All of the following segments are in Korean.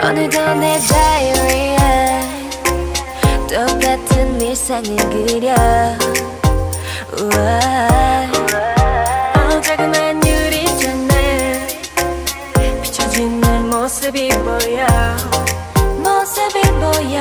오늘도 내 다이어리에 똑같은 일상을 그려. 우와. 자그만 유리잔에 비춰지는 모습이 보여. 모습이 보여.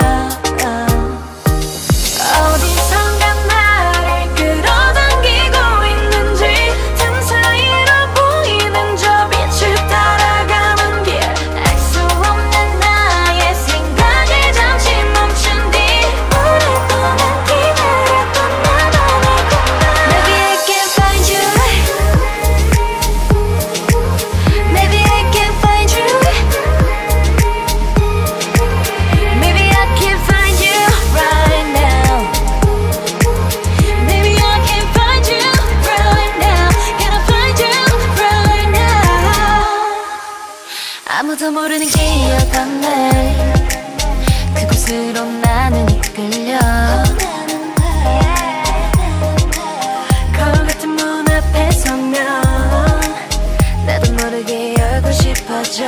어디선가 나를 끌어당기고 있는지 틈 사이로 보이는 저 빛을 따라가는 길. 알 수 없는 나의 생각에 잠시 멈춘 뒤 오랫동안 기다렸던 나만의 공간. Maybe I can find you. Maybe I can find you. Maybe I can find you right now. Maybe I can find you right now. Can I find you right now? 아무도 모르는 기억었네. 그곳으로 나는 이끌려. 거울 같은 문 앞에 서면 나도 모르게 열고 싶어져.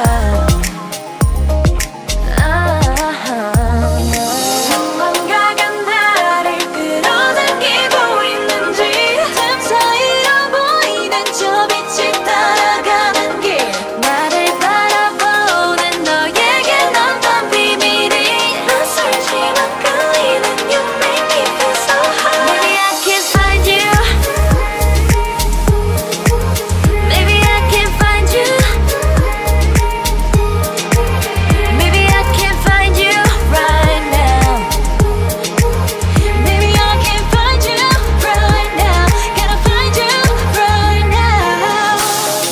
뭔가가 나를 끌어당기고 있는지 틈 사이로 보이는 저 빛이 따라가는 길. 나를 바라보는 너에게 어떤 비밀이 낯설지만 끌리는 You make me feel so high. Maybe I can find you. Maybe I can find you. Maybe I can find you right now. Maybe I can find you right now. Can I find you right now?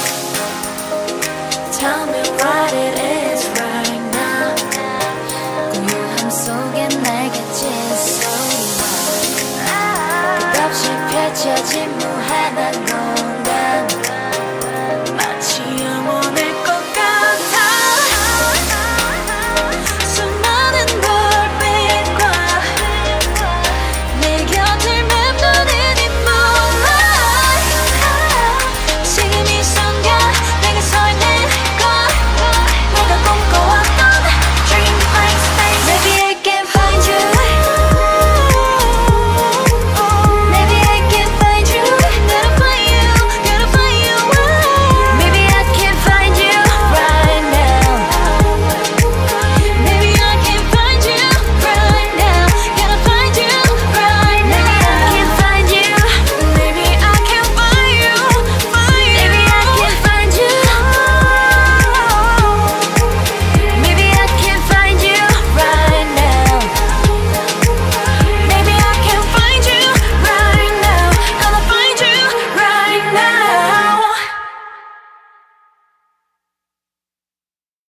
Tell me what it is right now. 고요함 속에 날개친 소리와 끝없이 펼쳐진 무한한 것.